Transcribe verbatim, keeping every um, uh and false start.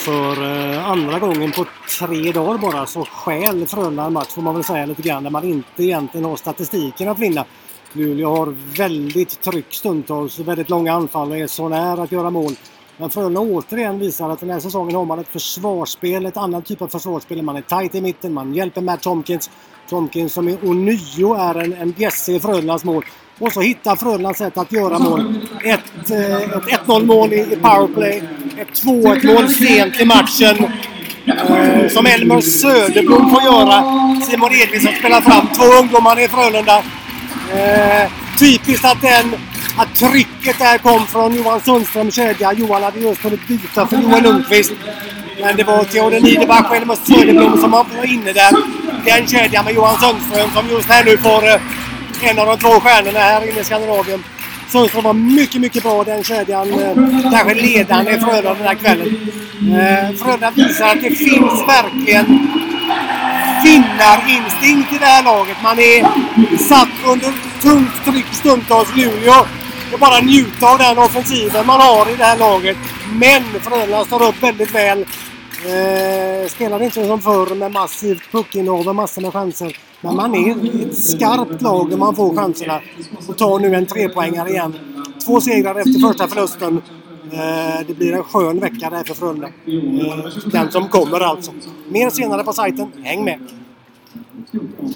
För eh, andra gången på tre dagar bara så skäl Frölunda en match, får man väl säga lite grann, där man inte egentligen har statistiken att vinna. Luleå har väldigt tryck stundtals, väldigt långa anfall och är så nära att göra mål. Men Frölunda återigen visar att den här säsongen har man ett försvarsspel, ett annat typ av försvarsspel. Man är tight i mitten, man hjälper Matt Tomkins. Tomkins som är ånyo är en, en bjässe i Frölundas mål. Och så hittar Frölunda sätt att göra mål. Ett, eh, ett ett noll mål i, i powerplay. Ett två ett mål sent i matchen. Eh, som Elmer Söderblom får göra. Simon Edvinsson spelar fram två ungdomar i Frölunda. Eh, typiskt att, den, att trycket där kom från Johan Sundström kedja. Johan hade just kunnat byta för Johan Lundqvist. Men det var Theodor Niederbach och Elmer Söderblom som var inne där. Den kedjan med Johan Sundström som just här nu får eh, en av de två stjärnorna här inne i Skandinavien. Sundström var mycket, mycket bra den kedjan. Eh, kanske ledande i Frölunda den här kvällen. Eh, Frölunda visar att det finns verkligen vinnarinstinkt i det här laget. Man är satt under tungt tryck stundtals Luleå. Och bara njuta av den offensiven man har i det här laget. Men Frölunda står upp väldigt väl. Eh, spelar inte som förr med massivt puckinnehav och massor med chanser. Men man är ett skarpt lag när man får chanserna. Och tar nu en trepoängare igen. Två segrar efter första förlusten. Eh, det blir en skön vecka där för Frölunda. Eh, den som kommer alltså. Mer senare på sajten. Häng med!